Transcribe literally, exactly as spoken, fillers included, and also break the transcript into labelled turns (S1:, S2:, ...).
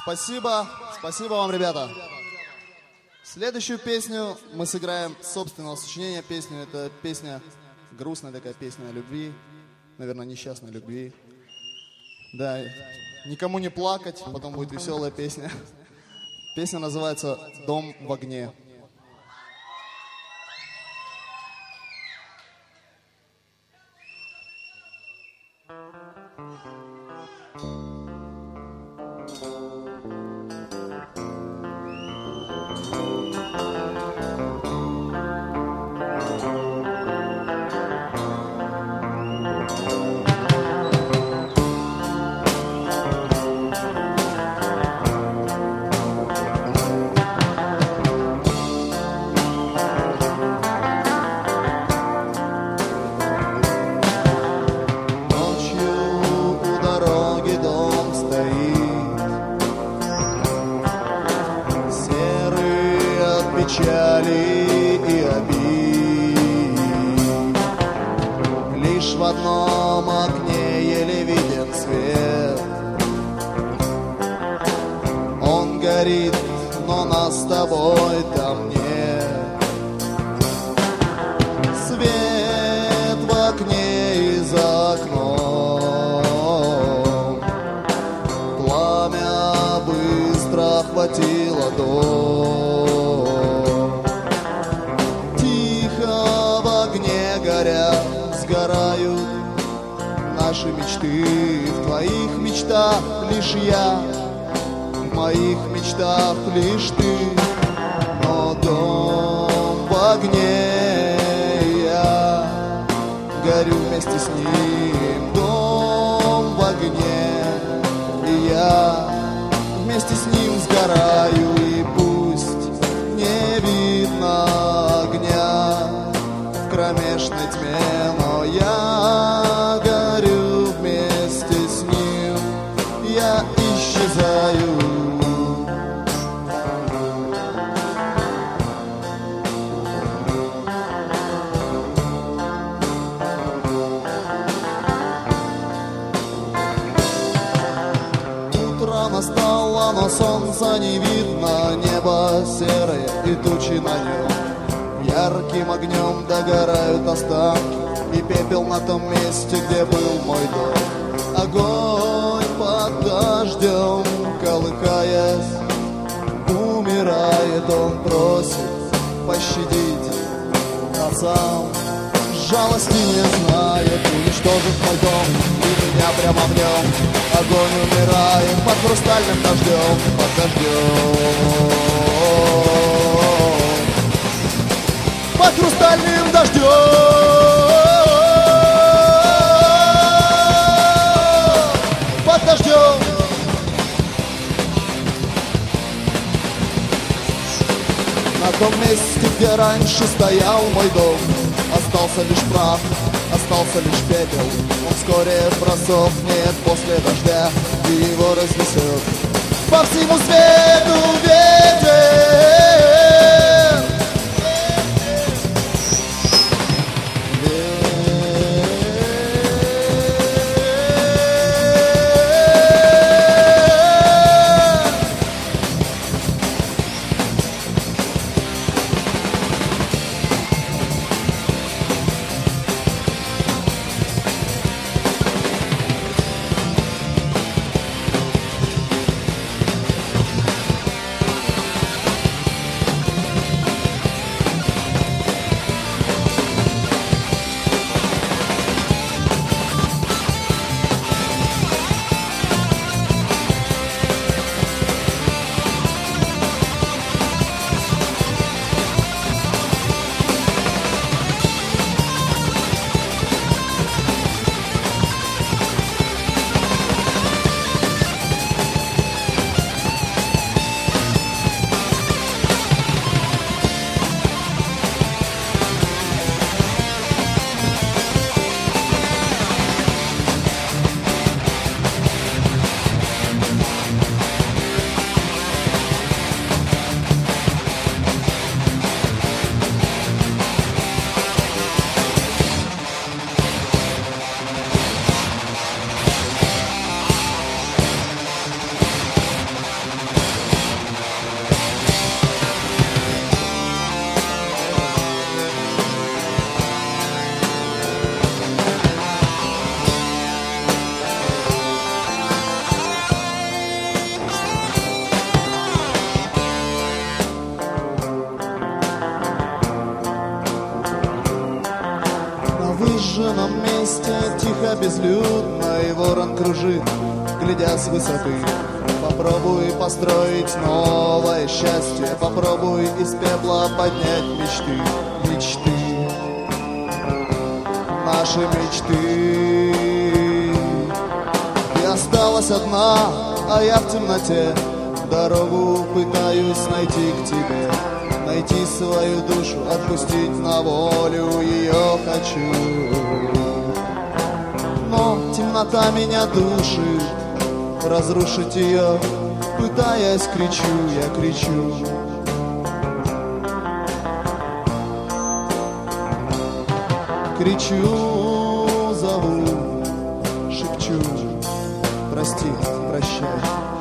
S1: Спасибо, спасибо вам, ребята. Следующую песню мы сыграем собственного сочинения. Песню, это песня, грустная такая песня о любви, наверное, несчастной любви. Да, никому не плакать, потом будет веселая песня. Песня называется «Дом в огне».
S2: Печали и обид. Лишь в одном окне еле виден свет. Он горит, но нас с тобой там нет. Свет в окне и за окном. Пламя быстро охватило дом. Сгорают наши мечты. В твоих мечтах лишь я, в моих мечтах лишь ты. Но дом в огне, я горю вместе с ним. Дом в огне, и я вместе с ним сгораю. И пусть не видно огня в кромешной тьме, но я горю вместе с ним, я исчезаю. Утро настало, но солнца не видно, небо серое и тучи на нем. Ярким огнем догорают останки и пепел на том месте, где был мой дом. Огонь под дождем, колыхаясь, умирает. Он просит пощадить, а сам жалости не знает. Уничтожит мой дом и меня прямо в нем. Огонь умирает под хрустальным дождем, под дождем. Под хрустальным дождем, под дождем. На том месте, где раньше стоял мой дом, остался лишь прах, остался лишь пепел. Он вскоре просохнет после дождя, и его разнесет по всему свету ветер. безлюдно, и ворон кружит, глядя с высоты. Попробуй построить новое счастье, попробуй из пепла поднять мечты, мечты, наши мечты. Ты осталась одна, а я в темноте дорогу пытаюсь найти к тебе, найти свою душу, отпустить на волю ее хочу. Но темнота меня душит, разрушить ее, пытаясь, кричу, я кричу. Кричу, зову, шепчу, прости, прощай.